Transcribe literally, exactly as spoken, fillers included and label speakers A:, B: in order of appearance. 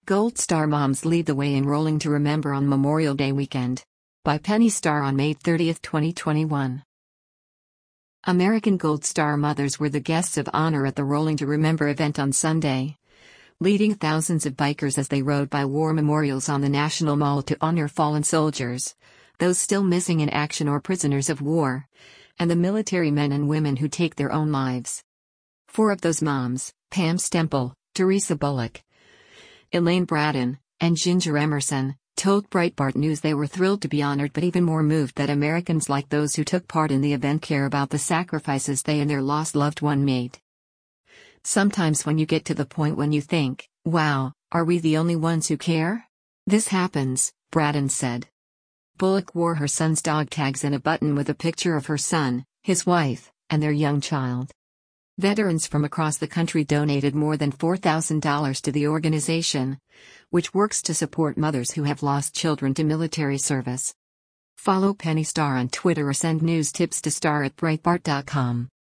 A: Gold Star Moms lead the way in Rolling to Remember on Memorial Day weekend. By Penny Starr on May thirtieth, twenty twenty-one. American Gold Star mothers were the guests of honor at the Rolling to Remember event on Sunday, leading thousands of bikers as they rode by war memorials on the National Mall to honor fallen soldiers, those still missing in action or prisoners of war, and the military men and women who take their own lives. Four of those moms, Pam Stemple, Teresa Bullock, Elaine Braden, and Ginger Emerson, told Breitbart News they were thrilled to be honored but even more moved that Americans like those who took part in the event care about the sacrifices they and their lost loved one made. Sometimes when you get to the point when you think, wow, are we the only ones who care? This happens, Braden said. Bullock wore her son's dog tags and a button with a picture of her son, his wife, and their young child. Veterans from across the country donated more than four thousand dollars to the organization, which works to support mothers who have lost children to military service. Follow Penny Starr on Twitter or send news tips to star at breitbart dot com.